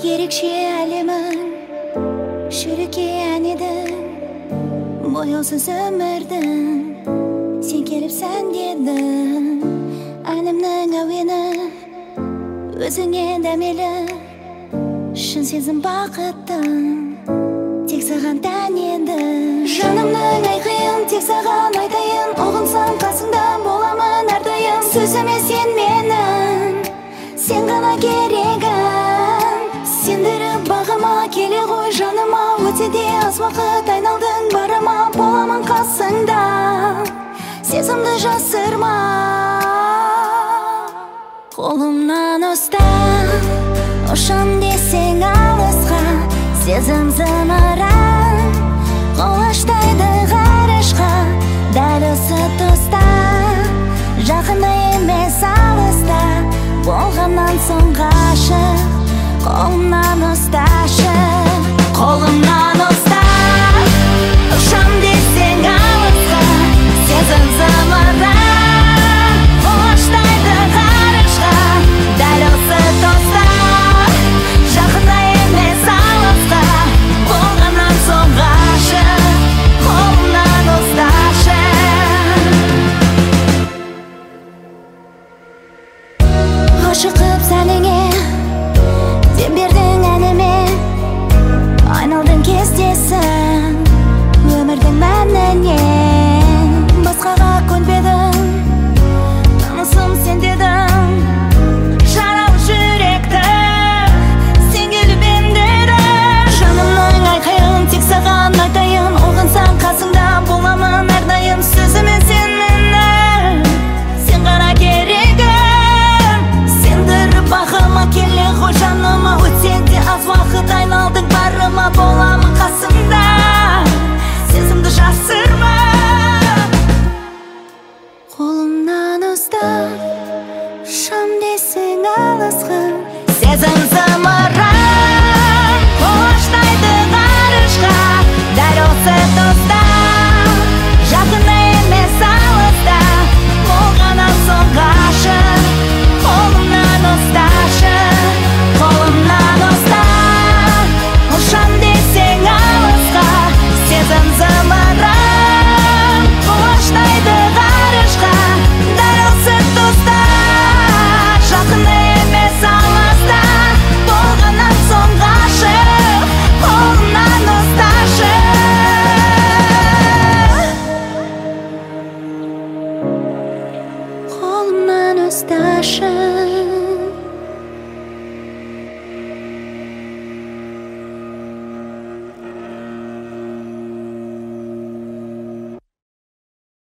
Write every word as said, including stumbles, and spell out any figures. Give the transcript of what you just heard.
ерекше әлемің шүріккен едің, бояусыз өмірдің сен келіп сәндедің. Әлемнің әуені өзіңе дәмелі, шын сезім бақыттың тек саған тән еді. Жанымның айқайын тек саған айтайын, ұғынсам қасыңда боламын әрдайым. Сөзіме сен менің, сен ғана керегім. Сендіріп бағыма келе ғой жаныма, өте де аз уақыт айналдың барыма. Боламын қасыңда, сезімді жасырма. Қолымнан ұстап, ұшам десең алысқа, сезім зымыран құлаштайды ғарышқа. Дәл осы тұста, жақында емес алыста, болғаннан соң ғашық. Қолымнан ұсташы, қолымнан ұстап, ұшам десең алысқа, сезім зымыран құлаштайды ғарышқа. Дәл осы тұста, жақында емес алысқа, болғаннан соң ғашық. Қолымнан ұсташы. Ғашықып сәніңе дем бердің әніме, айналдың кездесің өмірдің мәніне. Басқаға көнбедің, танысым сен дедің, жаралы жүректі сен келіп емдедің. Жанымның айқайын тек саған айтайын, ұғынсаң қасыңда боламын әрдайым. Сөзіме сен менің, сен ғана керегім. Сендіріп бағыма келе ғой жаныма, өтсе де аз уақыт айналдың барыма. Боламын қасымда, сезімді жасырма. Қолымнан ұстап, ұшам десең алысқа, сезім зымыран құлаштайды ғарышқа. Дәл осы тұста, жақында емес алыста, болғаннан соң ғашық. Қолымнан ұсташы, қолымнан ұстап, ұшам десең алысқа, сезім зымыран құлаштайды ғарышқа. Дәл осы тұста, жақында емес алыста, болғаннан соң ғашық. Қолымнан ұсташы, қолымнан ұсташы.